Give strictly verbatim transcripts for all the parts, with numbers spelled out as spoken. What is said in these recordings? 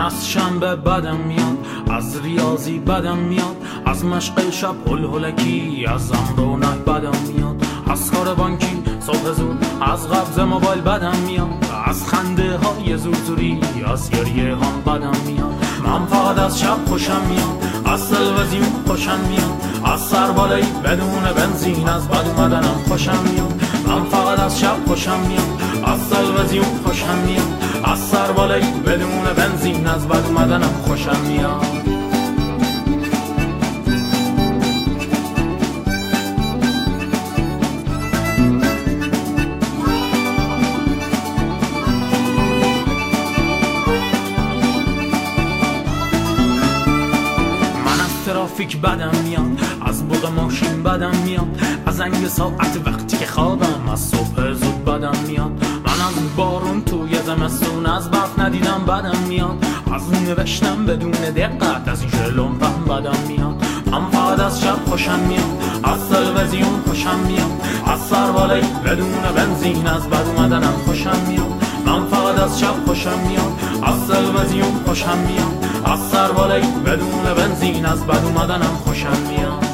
از شنبه بدم میاد، از ریاضی بدم میاد، از مشق شب هل هلکی، از امرونک بدم میاد، از کار بانکی صبح زود، از قبض موبایل بدم میاد، از خنده های زورزوری، از گریه هم بدم میاد. من فقط از شب خوشم میاد، از تلویزیون خوشم میاد، از سربالایی بدون بنزین از بد اومدنم خوشم میاد. من فقط از شب خوشم میاد، از تلویزیون خوشم میاد، از سربالایی بدون بنزین از بد اومدنم خوشم میاد. ترافیک بدم میاد، از بوق ماشین بدم میاد، از زنگ ساعت وقتی که خوابم، از صبح زود بدم میاد. من از بارون توی زمستون از برف ندیدم بدم میاد، از نوشتم بدون دقت از این شلومپم بدم میاد. من فقط از شب خوشم میاد، از تلویزیون خوشم میاد، از سربالایی بدون بنزین از بد اومدنم خوشم میاد. من فقط از شب خوشم میاد، از تلویزیون خوشم میاد، از سربالایی بدون بنزین از بد اومدنم خوشم میاد.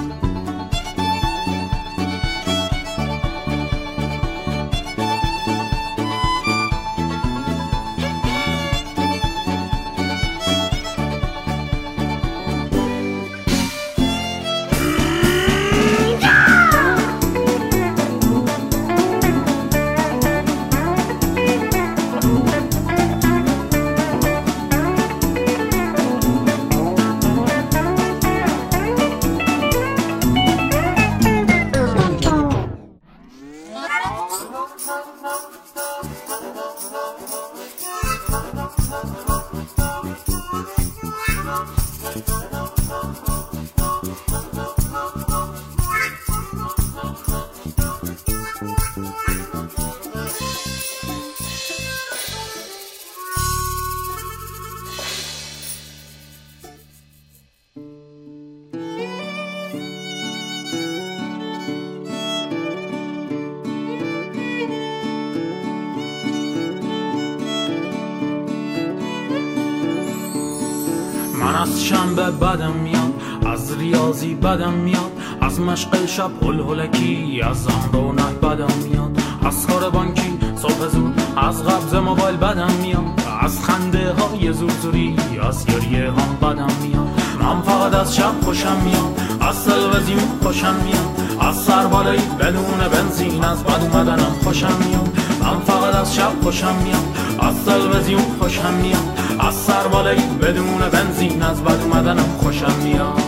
من از شنبه بدم میاد، از ریاضی بدم میاد، از مشق شب هل هلکی، از امرونک بدم میاد، از کار بانکی صبح زود، از قبض موبایل بدم میاد، از خنده های زورزوری، از گریه هم بدم میاد. من فقط از شب خوشم میاد، از تلویزیون خوشم میاد، از سربالایی بدون بنزین از بد اومدنم خوشم میاد. من فقط از شب خوشم میاد، از تلویزیون خوشم میاد، از سربالایی بدون بنزین از بد اومدنم خوشم میاد.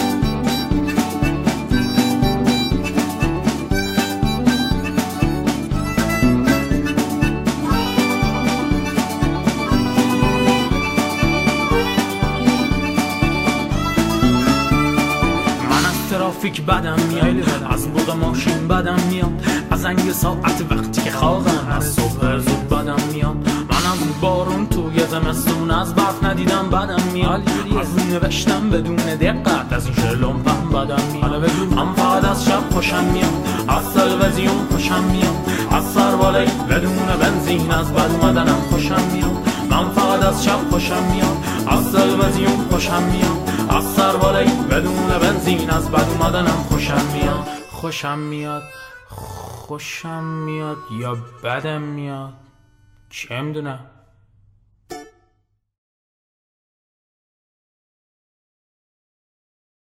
ترافیک بدم میاد، از بوق ماشین بدم میاد، از زنگ ساعت وقتی که خوابم، از صبح زود بدم میاد. من از بارون توی زمستون از برف ندیدم بدم میاد، از نوشتم بدون دقت از این شلومپم بدم میاد. من فقط از شب خوشم میاد، از تلویزیون خوشم میاد، از سربالایی بدون بنزین از بد اومدنم خوشم میاد. من فقط از شب خوشم میاد، از تلویزیون خوشم میاد، از سربالایی بدون بنزین از بد اومدنم خوشم میاد. خوشم میاد، خوشم میاد یا بدم میاد، چه میدونم.